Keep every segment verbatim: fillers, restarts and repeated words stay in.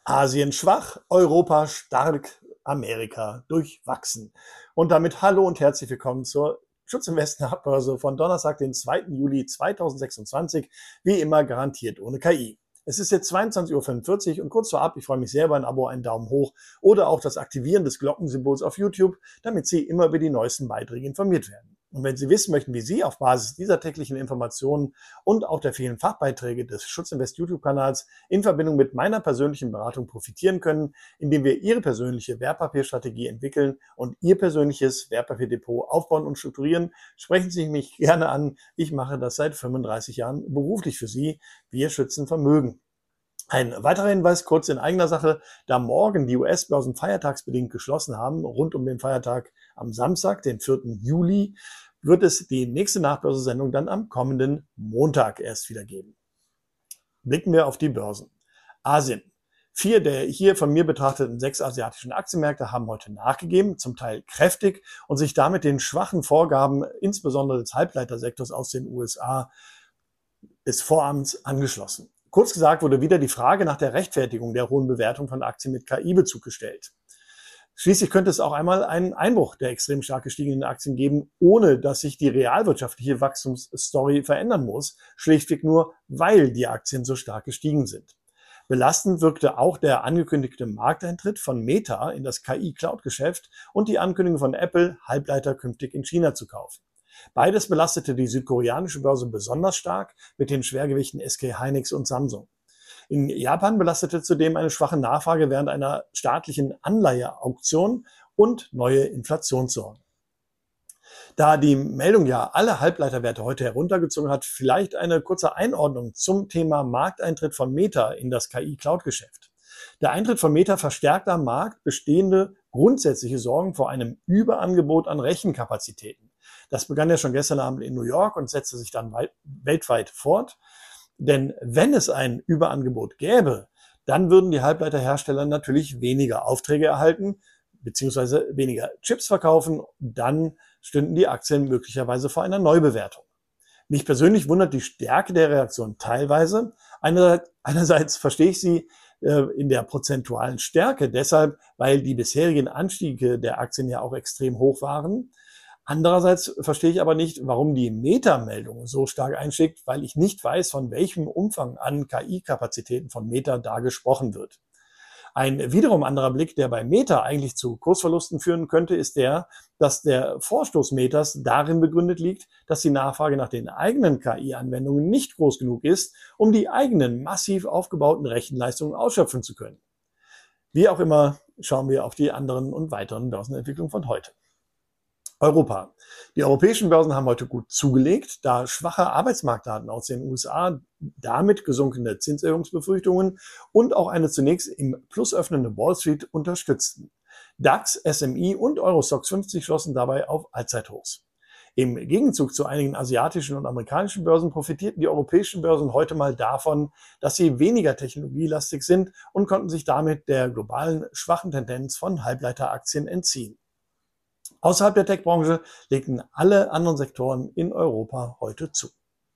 Asien schwach, Europa stark, Amerika durchwachsen. Und damit hallo und herzlich willkommen zur Schutzinvest Nachbörse von Donnerstag, den zweiten Juli zweitausendsechsundzwanzig. Wie immer garantiert ohne K I. Es ist jetzt zweiundzwanzig Uhr fünfundvierzig und kurz vorab, ich freue mich sehr über ein Abo, einen Daumen hoch oder auch das Aktivieren des Glockensymbols auf YouTube, damit Sie immer über die neuesten Beiträge informiert werden. Und wenn Sie wissen möchten, wie Sie auf Basis dieser täglichen Informationen und auch der vielen Fachbeiträge des Schutzinvest YouTube-Kanals in Verbindung mit meiner persönlichen Beratung profitieren können, indem wir Ihre persönliche Wertpapierstrategie entwickeln und Ihr persönliches Wertpapierdepot aufbauen und strukturieren, sprechen Sie mich gerne an. Ich mache das seit fünfunddreißig Jahren beruflich für Sie. Wir schützen Vermögen. Ein weiterer Hinweis kurz in eigener Sache, da morgen die U S-Börsen feiertagsbedingt geschlossen haben, rund um den Feiertag am Samstag, den vierten Juli, wird es die nächste Nachbörsesendung dann am kommenden Montag erst wieder geben. Blicken wir auf die Börsen. Asien. Vier der hier von mir betrachteten sechs asiatischen Aktienmärkte haben heute nachgegeben, zum Teil kräftig und sich damit den schwachen Vorgaben, insbesondere des Halbleitersektors aus den U S A, des Vorabends angeschlossen. Kurz gesagt wurde wieder die Frage nach der Rechtfertigung der hohen Bewertung von Aktien mit K I-Bezug gestellt. Schließlich könnte es auch einmal einen Einbruch der extrem stark gestiegenen Aktien geben, ohne dass sich die realwirtschaftliche Wachstumsstory verändern muss, schlichtweg nur, weil die Aktien so stark gestiegen sind. Belastend wirkte auch der angekündigte Markteintritt von Meta in das K I-Cloud-Geschäft und die Ankündigung von Apple, Halbleiter künftig in China zu kaufen. Beides belastete die südkoreanische Börse besonders stark mit den Schwergewichten S K Hynix und Samsung. In Japan belastete zudem eine schwache Nachfrage während einer staatlichen Anleiheauktion und neue Inflationssorgen. Da die Meldung ja alle Halbleiterwerte heute heruntergezogen hat, vielleicht eine kurze Einordnung zum Thema Markteintritt von Meta in das K I-Cloud-Geschäft. Der Eintritt von Meta verstärkt am Markt bestehende grundsätzliche Sorgen vor einem Überangebot an Rechenkapazitäten. Das begann ja schon gestern Abend in New York und setzte sich dann weit, weltweit fort. Denn wenn es ein Überangebot gäbe, dann würden die Halbleiterhersteller natürlich weniger Aufträge erhalten, beziehungsweise weniger Chips verkaufen. Dann stünden die Aktien möglicherweise vor einer Neubewertung. Mich persönlich wundert die Stärke der Reaktion teilweise. Einerseits, einerseits verstehe ich sie äh, in der prozentualen Stärke, deshalb, weil die bisherigen Anstiege der Aktien ja auch extrem hoch waren. Andererseits verstehe ich aber nicht, warum die Meta-Meldung so stark einschlägt, weil ich nicht weiß, von welchem Umfang an K I-Kapazitäten von Meta da gesprochen wird. Ein wiederum anderer Blick, der bei Meta eigentlich zu Kursverlusten führen könnte, ist der, dass der Vorstoß Metas darin begründet liegt, dass die Nachfrage nach den eigenen K I-Anwendungen nicht groß genug ist, um die eigenen massiv aufgebauten Rechenleistungen ausschöpfen zu können. Wie auch immer, schauen wir auf die anderen und weiteren Börsenentwicklungen von heute. Europa. Die europäischen Börsen haben heute gut zugelegt, da schwache Arbeitsmarktdaten aus den U S A, damit gesunkene Zinserhöhungsbefürchtungen und auch eine zunächst im Plus öffnende Wall Street unterstützten. DAX, S M I und Eurostoxx fünfzig schlossen dabei auf Allzeithochs. Im Gegenzug zu einigen asiatischen und amerikanischen Börsen profitierten die europäischen Börsen heute mal davon, dass sie weniger technologielastig sind und konnten sich damit der globalen schwachen Tendenz von Halbleiteraktien entziehen. Außerhalb der Tech-Branche legten alle anderen Sektoren in Europa heute zu.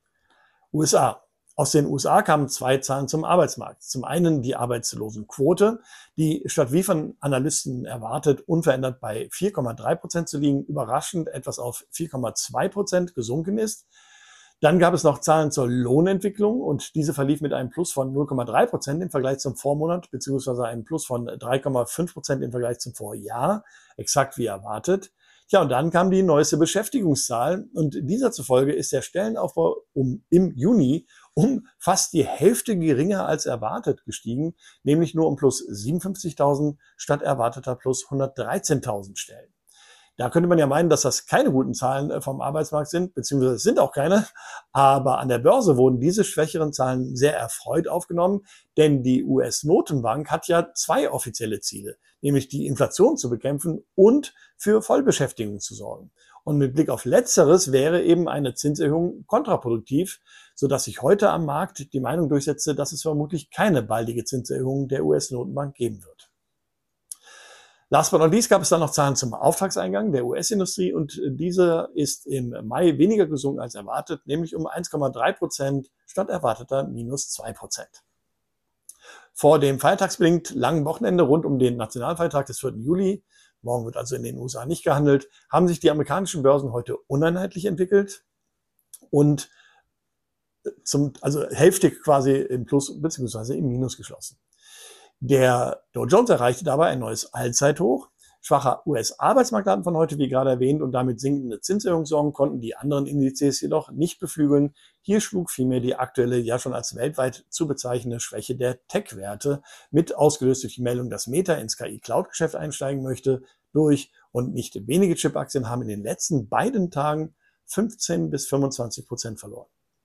U S A. Aus den U S A kamen zwei Zahlen zum Arbeitsmarkt. Zum einen die Arbeitslosenquote, die statt wie von Analysten erwartet unverändert bei vier Komma drei Prozent zu liegen, überraschend etwas auf vier Komma zwei Prozent gesunken ist. Dann gab es noch Zahlen zur Lohnentwicklung und diese verlief mit einem Plus von null Komma drei Prozent im Vergleich zum Vormonat beziehungsweise einem Plus von drei Komma fünf Prozent im Vergleich zum Vorjahr, exakt wie erwartet. Ja, und dann kam die neueste Beschäftigungszahl und dieser zufolge ist der Stellenaufbau um, im Juni um fast die Hälfte geringer als erwartet gestiegen, nämlich nur um plus siebenundfünfzigtausend statt erwarteter plus hundertdreizehntausend Stellen. Da könnte man ja meinen, dass das keine guten Zahlen vom Arbeitsmarkt sind, beziehungsweise es sind auch keine. Aber an der Börse wurden diese schwächeren Zahlen sehr erfreut aufgenommen, denn die U S-Notenbank hat ja zwei offizielle Ziele, nämlich die Inflation zu bekämpfen und für Vollbeschäftigung zu sorgen. Und mit Blick auf Letzteres wäre eben eine Zinserhöhung kontraproduktiv, sodass sich heute am Markt die Meinung durchsetzte, dass es vermutlich keine baldige Zinserhöhung der U S-Notenbank geben wird. Last but not least gab es dann noch Zahlen zum Auftragseingang der U S-Industrie und dieser ist im Mai weniger gesunken als erwartet, nämlich um eins Komma drei Prozent statt erwarteter minus zwei Prozent. Vor dem feiertagsbedingt langen Wochenende rund um den Nationalfeiertag des vierten Juli, morgen wird also in den U S A nicht gehandelt, haben sich die amerikanischen Börsen heute uneinheitlich entwickelt und zum, also hälftig quasi im Plus bzw. im Minus geschlossen. Der Dow Jones erreichte dabei ein neues Allzeithoch. Schwacher U S-Arbeitsmarktdaten von heute, wie gerade erwähnt, und damit sinkende Zinserhöhungssorgen konnten die anderen Indizes jedoch nicht beflügeln. Hier schlug vielmehr die aktuelle, ja schon als weltweit zu bezeichnende Schwäche der Tech-Werte, mit ausgelöst durch die Meldung, dass Meta ins K I-Cloud-Geschäft einsteigen möchte, durch, und nicht wenige Chip-Aktien haben in den letzten beiden Tagen fünfzehn bis fünfundzwanzig Prozent verloren.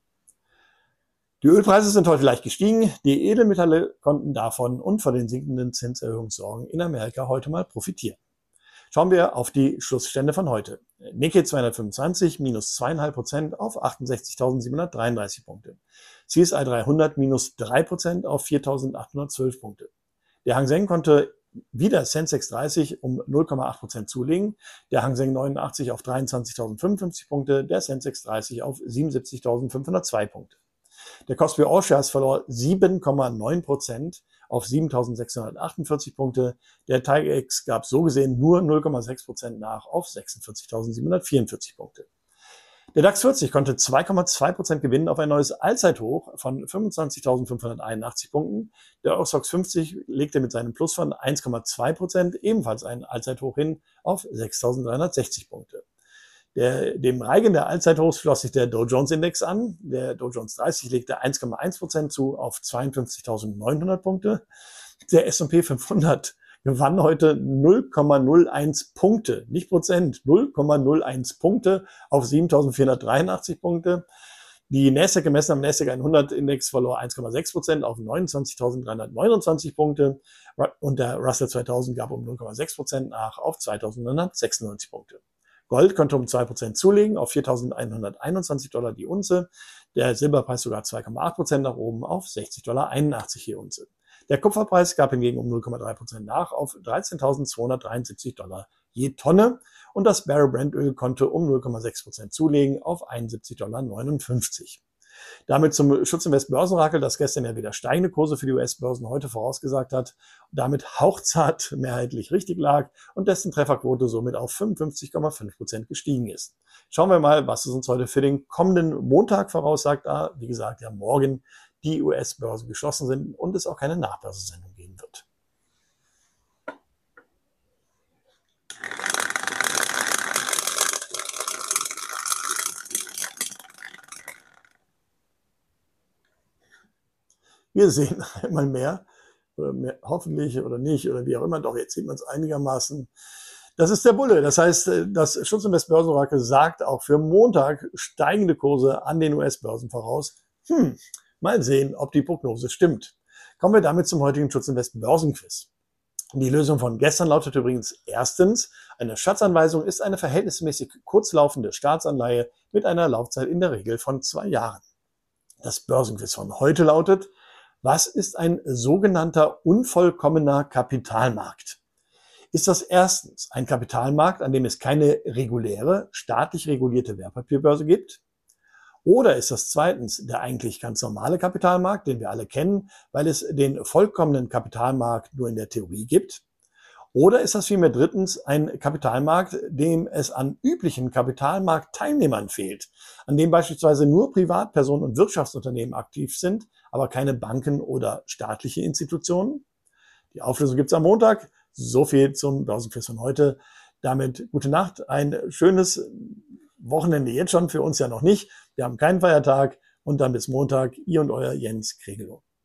Die Ölpreise sind heute leicht gestiegen. Die Edelmetalle konnten davon und von den sinkenden Zinserhöhungssorgen in Amerika heute mal profitieren. Schauen wir auf die Schlussstände von heute. Nikkei zweihundertfünfundzwanzig minus zwei Komma fünf Prozent auf achtundsechzigtausendsiebenhundertdreiunddreißig Punkte. C S I dreihundert minus drei Prozent auf viertausendachthundertzwölf Punkte. Der Hang Seng konnte wieder Sensex dreißig um null Komma acht Prozent zulegen. Der Hang Seng neunundachtzig auf dreiundzwanzigtausendfünfundfünfzig Punkte. Der Sensex dreißig auf siebenundsiebzigtausendfünfhundertzwei Punkte. Der Kospi All-Shares verlor sieben Komma neun Prozent auf siebentausendsechshundertachtundvierzig Punkte. Der T I X gab so gesehen nur null Komma sechs Prozent nach auf sechsundvierzigtausendsiebenhundertvierundvierzig Punkte. Der DAX vierzig konnte zwei Komma zwei Prozent gewinnen auf ein neues Allzeithoch von fünfundzwanzigtausendfünfhunderteinundachtzig Punkten. Der Eurostoxx fünfzig legte mit seinem Plus von eins Komma zwei Prozent ebenfalls ein Allzeithoch hin auf sechstausenddreihundertsechzig Punkte. Der, dem Reigen der Allzeithochs schloss sich der Dow Jones Index an. Der Dow Jones dreißig legte eins Komma eins Prozent zu auf zweiundfünfzigtausendneunhundert Punkte. Der S und P fünfhundert gewann heute null Komma null eins Punkte, nicht Prozent, null Komma null eins Punkte auf siebentausendvierhundertdreiundachtzig Punkte. Die Nasdaq gemessen am Nasdaq hundert Index verlor eins Komma sechs Prozent auf neunundzwanzigtausenddreihundertneunundzwanzig Punkte und der Russell zweitausend gab um null Komma sechs Prozent nach auf zweitausendneunhundertsechsundneunzig Punkte. Gold konnte um zwei Prozent zulegen auf viertausendeinhunderteinundzwanzig Dollar die Unze. Der Silberpreis sogar zwei Komma acht Prozent nach oben auf sechzig Komma einundachtzig Dollar je Unze. Der Kupferpreis gab hingegen um null Komma drei Prozent nach auf dreizehntausendzweihundertdreiundsiebzig Dollar je Tonne. Und das Barrel Brent-Öl konnte um null Komma sechs Prozent zulegen auf einundsiebzig Komma neunundfünfzig Dollar. Damit zum Schutzinvest Börsenorakel, das gestern ja wieder steigende Kurse für die U S-Börsen heute vorausgesagt hat und damit hauchzart mehrheitlich richtig lag und dessen Trefferquote somit auf fünfundfünfzig Komma fünf Prozent gestiegen ist. Schauen wir mal, was es uns heute für den kommenden Montag voraussagt, da, wie gesagt, ja morgen die U S-Börsen geschlossen sind und es auch keine Nachbörsensendung geben wird. Wir sehen einmal mehr, oder mehr, hoffentlich oder nicht, oder wie auch immer, doch jetzt sieht man es einigermaßen. Das ist der Bulle. Das heißt, das Schutzinvest Börsenorakel sagt auch für Montag steigende Kurse an den U S-Börsen voraus. Hm, mal sehen, ob die Prognose stimmt. Kommen wir damit zum heutigen Schutzinvest Börsenquiz. Die Lösung von gestern lautet übrigens erstens, eine Schatzanweisung ist eine verhältnismäßig kurzlaufende Staatsanleihe mit einer Laufzeit in der Regel von zwei Jahren. Das Börsenquiz von heute lautet, was ist ein sogenannter unvollkommener Kapitalmarkt? Ist das erstens ein Kapitalmarkt, an dem es keine reguläre, staatlich regulierte Wertpapierbörse gibt? Oder ist das zweitens der eigentlich ganz normale Kapitalmarkt, den wir alle kennen, weil es den vollkommenen Kapitalmarkt nur in der Theorie gibt? Oder ist das vielmehr drittens ein Kapitalmarkt, dem es an üblichen Kapitalmarktteilnehmern fehlt, an dem beispielsweise nur Privatpersonen und Wirtschaftsunternehmen aktiv sind, aber keine Banken oder staatliche Institutionen? Die Auflösung gibt's am Montag. So viel zum Börsenquiz von heute. Damit gute Nacht, ein schönes Wochenende jetzt schon, für uns ja noch nicht. Wir haben keinen Feiertag und dann bis Montag, ihr und euer Jens Kregelow.